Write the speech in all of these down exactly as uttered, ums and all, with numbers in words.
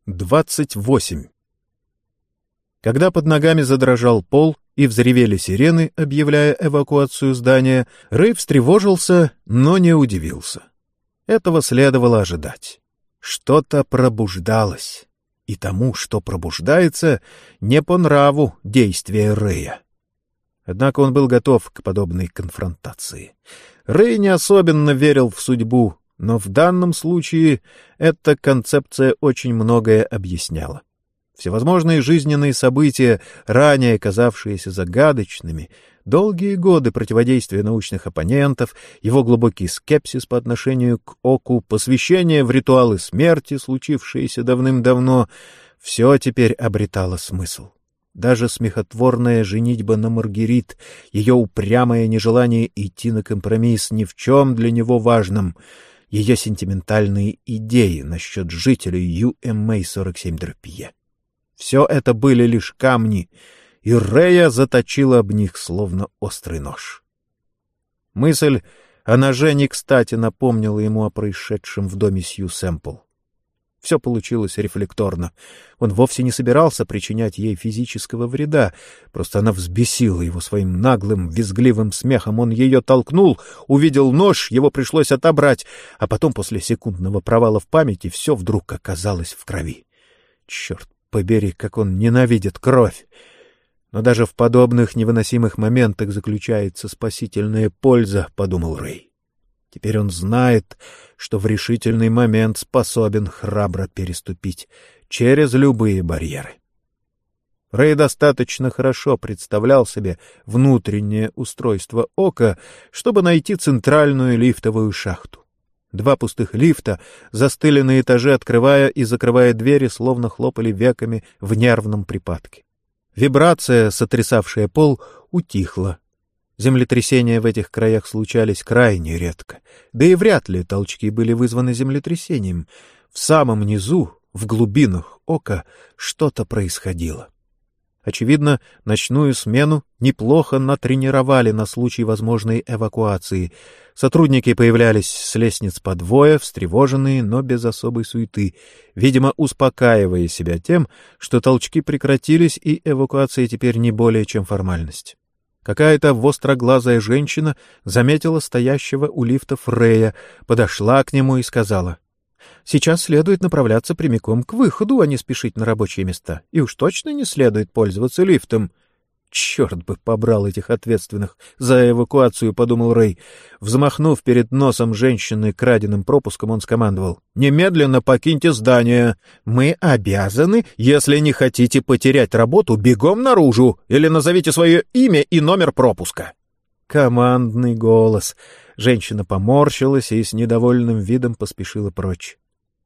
двадцать восемь. Когда под ногами задрожал пол и взревели сирены, объявляя эвакуацию здания, Рэй встревожился, но не удивился. Этого следовало ожидать. Что-то пробуждалось, и тому, что пробуждается, не по нраву действия Рэя. Однако он был готов к подобной конфронтации. Рэй не особенно верил в судьбу, но в данном случае эта концепция очень многое объясняла. Всевозможные жизненные события, ранее казавшиеся загадочными, долгие годы противодействия научных оппонентов, его глубокий скепсис по отношению к Оку, посвящение в ритуалы смерти, случившиеся давным-давно, все теперь обретало смысл. Даже смехотворная женитьба на Маргерит, ее упрямое нежелание идти на компромисс ни в чем для него важном, ее сентиментальные идеи насчет жителей ю эм эй сорок семь е. Все это были лишь камни, и Рэя заточила об них словно острый нож. Мысль о ноже не кстати напомнила ему о происшедшем в доме Сью Сэмпл. Все получилось рефлекторно. Он вовсе не собирался причинять ей физического вреда, просто она взбесила его своим наглым, визгливым смехом. Он ее толкнул, увидел нож, его пришлось отобрать, а потом после секундного провала в памяти все вдруг оказалось в крови. Черт побери, как он ненавидит кровь! Но даже в подобных невыносимых моментах заключается спасительная польза, — подумал Рэй. Теперь он знает, что в решительный момент способен храбро переступить через любые барьеры. Рэй достаточно хорошо представлял себе внутреннее устройство Ока, чтобы найти центральную лифтовую шахту. Два пустых лифта застыли на этаже, открывая и закрывая двери, словно хлопали веками в нервном припадке. Вибрация, сотрясавшая пол, утихла. Землетрясения в этих краях случались крайне редко, да и вряд ли толчки были вызваны землетрясением. В самом низу, в глубинах Ока, что-то происходило. Очевидно, ночную смену неплохо натренировали на случай возможной эвакуации. Сотрудники появлялись с лестниц по двое, встревоженные, но без особой суеты, видимо, успокаивая себя тем, что толчки прекратились и эвакуация теперь не более чем формальность. Какая-то востроглазая женщина заметила стоящего у лифтов Рэя, подошла к нему и сказала: «Сейчас следует направляться прямиком к выходу, а не спешить на рабочие места, и уж точно не следует пользоваться лифтом». «Черт бы побрал этих ответственных за эвакуацию», — подумал Рэй. Взмахнув перед носом женщины краденым пропуском, он скомандовал: «Немедленно покиньте здание. Мы обязаны, если не хотите потерять работу, бегом наружу, или назовите свое имя и номер пропуска». Командный голос. Женщина поморщилась и с недовольным видом поспешила прочь.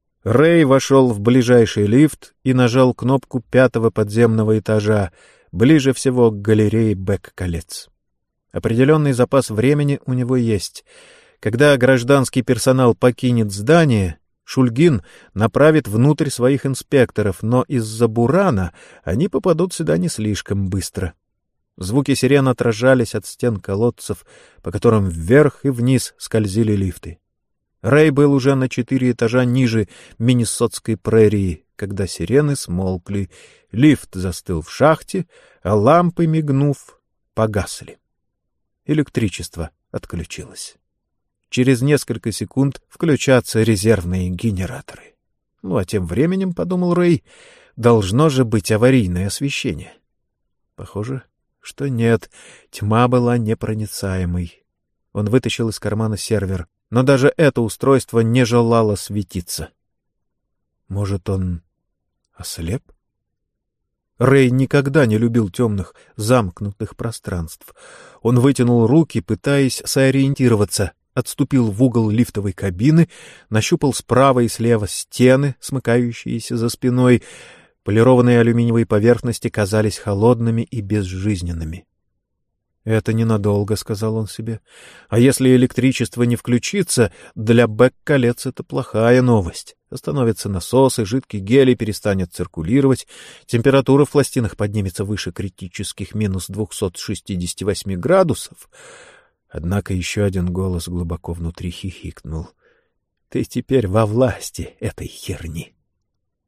Рэй вошел в ближайший лифт и нажал кнопку пятого подземного этажа, ближе всего к галерее Бек-колец. Определенный запас времени у него есть. Когда гражданский персонал покинет здание, Шульгин направит внутрь своих инспекторов, но из-за бурана они попадут сюда не слишком быстро. Звуки сирен отражались от стен колодцев, по которым вверх и вниз скользили лифты. Рэй был уже на четыре этажа ниже Миннесотской прерии, когда сирены смолкли, лифт застыл в шахте, а лампы, мигнув, погасли. Электричество отключилось. Через несколько секунд включатся резервные генераторы. Ну а тем временем, — подумал Рэй, — должно же быть аварийное освещение. Похоже, что нет, тьма была непроницаемой. Он вытащил из кармана сервер, но даже это устройство не желало светиться. Может, он ослеп? Рэй никогда не любил темных, замкнутых пространств. Он вытянул руки, пытаясь сориентироваться, отступил в угол лифтовой кабины, нащупал справа и слева стены, смыкающиеся за спиной. Полированные алюминиевые поверхности казались холодными и безжизненными. «Это ненадолго», — сказал он себе. «А если электричество не включится, для Бек-колец это плохая новость. Остановятся насосы, жидкий гелий перестанет циркулировать, температура в пластинах поднимется выше критических минус двухсот шестидесяти восьми градусов». Однако еще один голос глубоко внутри хихикнул. «Ты теперь во власти этой херни».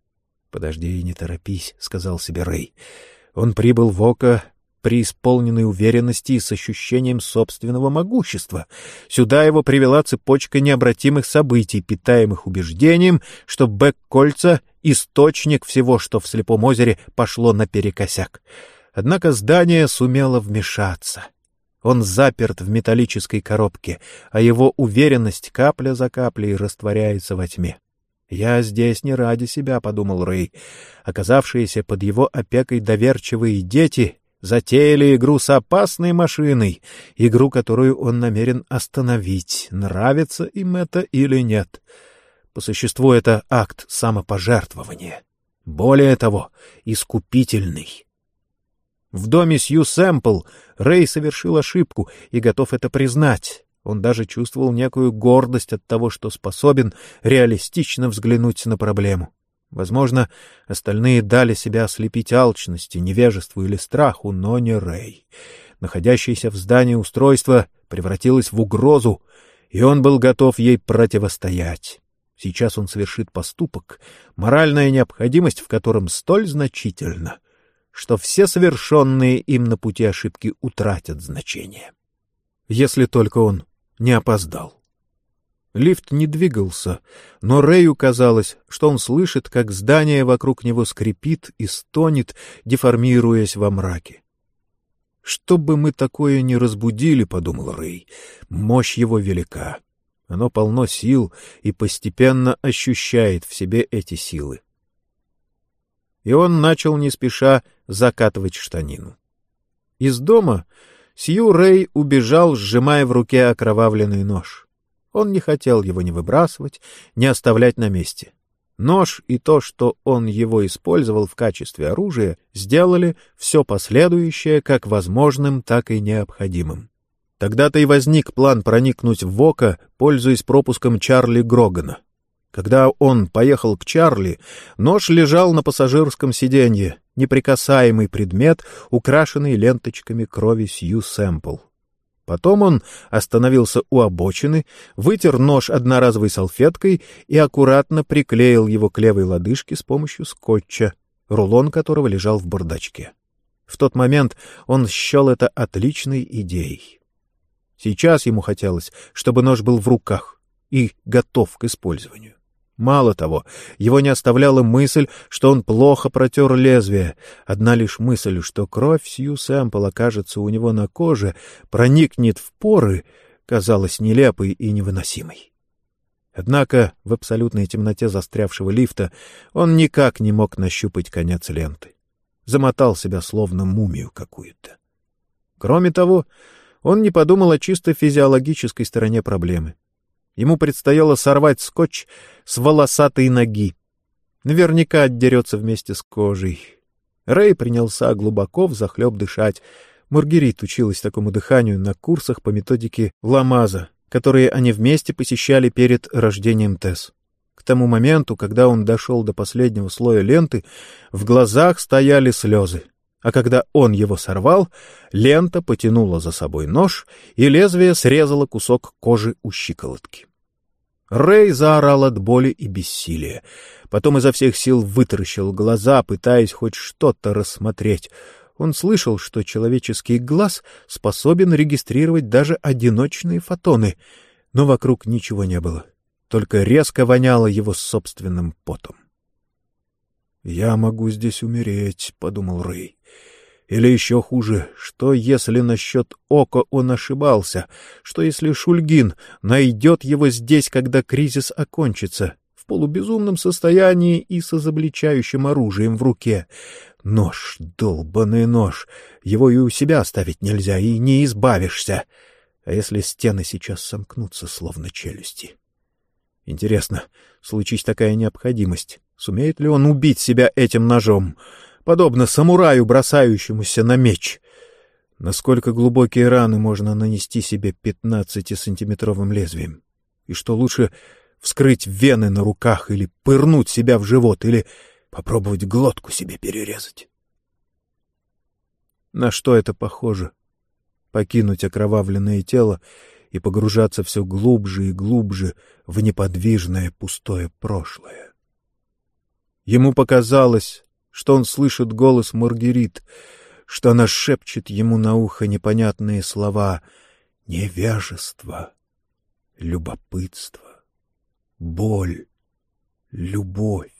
«Подожди и не торопись», — сказал себе Рэй. Он прибыл в Око преисполненной уверенности и с ощущением собственного могущества. Сюда его привела цепочка необратимых событий, питаемых убеждением, что Бэк-кольца — источник всего, что в Слепом озере пошло наперекосяк. Однако здание сумело вмешаться. Он заперт в металлической коробке, а его уверенность капля за каплей растворяется во тьме. «Я здесь не ради себя», — подумал Рэй. Оказавшиеся под его опекой доверчивые дети затеяли игру с опасной машиной, игру, которую он намерен остановить, нравится им это или нет. По существу это акт самопожертвования. Более того, искупительный. В доме Сью Сэмпл Рэй совершил ошибку и готов это признать. Он даже чувствовал некую гордость от того, что способен реалистично взглянуть на проблему. Возможно, остальные дали себя ослепить алчности, невежеству или страху, но не Рэй. Находящееся в здании устройство превратилось в угрозу, и он был готов ей противостоять. Сейчас он совершит поступок, моральная необходимость в котором столь значительна, что все совершенные им на пути ошибки утратят значение. Если только он не опоздал. Лифт не двигался, но Рэю казалось, что он слышит, как здание вокруг него скрипит и стонет, деформируясь во мраке. «Что бы мы такое ни разбудили, — подумал Рэй, — мощь его велика. Оно полно сил и постепенно ощущает в себе эти силы». И он начал не спеша закатывать штанину. Из дома Сью Рэй убежал, сжимая в руке окровавленный нож. Он не хотел его ни выбрасывать, ни оставлять на месте. Нож и то, что он его использовал в качестве оружия, сделали все последующее как возможным, так и необходимым. Тогда-то и возник план проникнуть в Око, пользуясь пропуском Чарли Грогана. Когда он поехал к Чарли, нож лежал на пассажирском сиденье, неприкасаемый предмет, украшенный ленточками крови Сью Сэмпл. Потом он остановился у обочины, вытер нож одноразовой салфеткой и аккуратно приклеил его к левой лодыжке с помощью скотча, рулон которого лежал в бардачке. В тот момент он счел это отличной идеей. Сейчас ему хотелось, чтобы нож был в руках и готов к использованию. Мало того, его не оставляла мысль, что он плохо протер лезвие. Одна лишь мысль, что кровь Сью Сэмпл окажется у него на коже, проникнет в поры, казалась нелепой и невыносимой. Однако в абсолютной темноте застрявшего лифта он никак не мог нащупать конец ленты. Замотал себя словно мумию какую-то. Кроме того, он не подумал о чисто физиологической стороне проблемы. Ему предстояло сорвать скотч с волосатой ноги. Наверняка отдерется вместе с кожей. Рэй принялся глубоко взахлеб дышать. Маргерит училась такому дыханию на курсах по методике Ламаза, которые они вместе посещали перед рождением Тесс. К тому моменту, когда он дошел до последнего слоя ленты, в глазах стояли слезы. А когда он его сорвал, лента потянула за собой нож, и лезвие срезало кусок кожи у щиколотки. Рэй заорал от боли и бессилия. Потом изо всех сил вытаращил глаза, пытаясь хоть что-то рассмотреть. Он слышал, что человеческий глаз способен регистрировать даже одиночные фотоны, но вокруг ничего не было, только резко воняло его собственным потом. «Я могу здесь умереть», — подумал Рэй. Или еще хуже, что если насчет Око он ошибался, что если Шульгин найдет его здесь, когда кризис окончится, в полубезумном состоянии и с изобличающим оружием в руке. Нож, долбаный нож, его и у себя оставить нельзя, и не избавишься. А если стены сейчас сомкнутся, словно челюсти? Интересно, случись такая необходимость, сумеет ли он убить себя этим ножом, подобно самураю, бросающемуся на меч? Насколько глубокие раны можно нанести себе пятнадцатисантиметровым лезвием? И что лучше, вскрыть вены на руках или пырнуть себя в живот, или попробовать глотку себе перерезать? На что это похоже? Покинуть окровавленное тело и погружаться все глубже и глубже в неподвижное пустое прошлое. Ему показалось, что он слышит голос Маргерит, что она шепчет ему на ухо непонятные слова: невежество, любопытство, боль, любовь.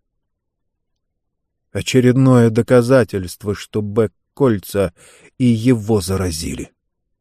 Очередное доказательство, что Бэк-кольца и его заразили.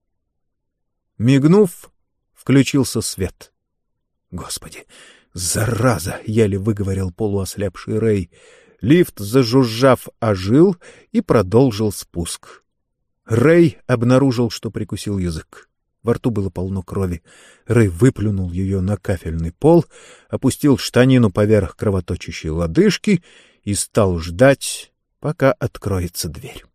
Мигнув, включился свет. «Господи, зараза!» — еле выговорил полуослепший Рэй. Лифт, зажужжав, ожил и продолжил спуск. Рэй обнаружил, что прикусил язык. Во рту было полно крови. Рэй выплюнул ее на кафельный пол, опустил штанину поверх кровоточащей лодыжки и стал ждать, пока откроется дверь.